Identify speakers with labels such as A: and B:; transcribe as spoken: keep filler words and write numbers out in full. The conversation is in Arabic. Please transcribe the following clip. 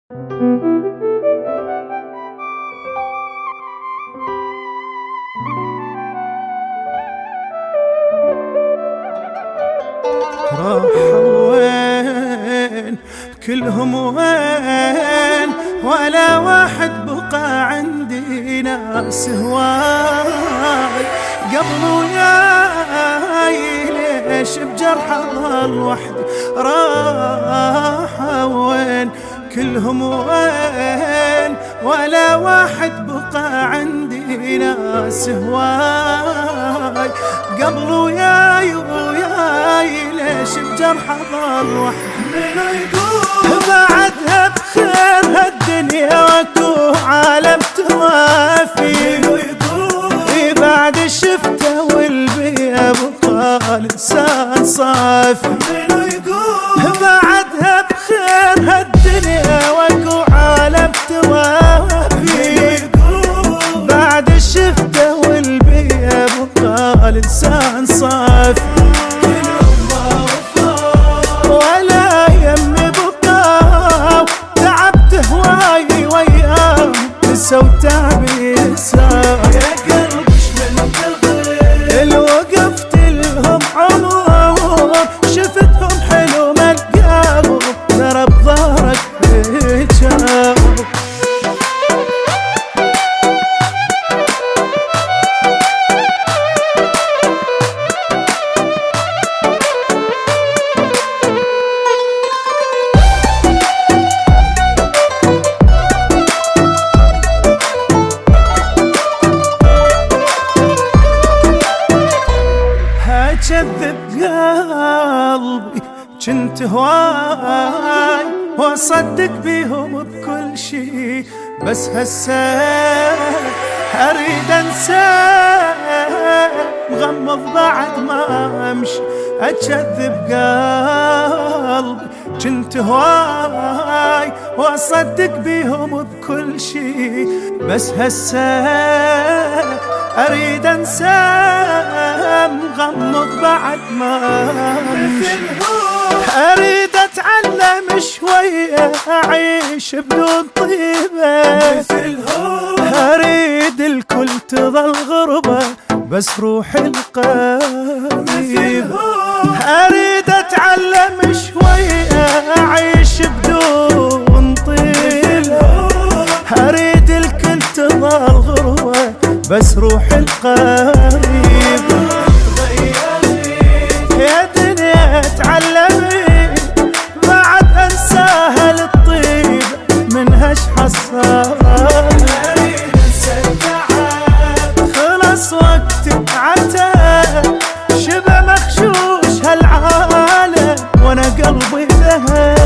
A: راحوا وين كلهم وين، ولا واحد بقى عندي ناس هواي قبل وياي، ليش بجرح ظل وحدي راحوا وين كلهم وين، ولا واحد بقى عندي ناس هواي قبل وياي وياي، ليش بجرح ظل وحدي. منو يقول بعدها بخير هالدنيا واكو عالم توافي، منو يقول بعد شفته والبيا بقى لسان صافي، منو يقول بعدها بخير هالدنيا واكو عالم توافي، بعد شفته والبيا بقى لسان صافي. ولا يمي بقى تعبت هواي وياهم نسوا تعبي نساي، يا قلبي شملت الغير اللي وقفت لهم عمر، شفتهم حلو ما لقاهم ضرب ظهرك بجاهم. كذب قلبي جنت هواي واصدق بيهم بكل شي، بس هسه اريد انساه مغمض بعد ما امشي. اكذب قلبي جنت هواي واصدق بيهم بكل شي، بس هسه اريد انساه مغمض بعد ما امشي. اريد اتعلم شويه اعيش بدون طيبه، اريد الكل تظل غربه بس روحي القريبه. اريد اتعلم شويه اعيش بدون طيبه، اريد الكل تظل غربه بس روحي القريبه. يا دنيا تعلمي بعد انساها للطيب منها اش حصل، اريد انسى التعب خلص وقتي عتاب، شبه مخشوش هالعالم وانا قلبي ذهب.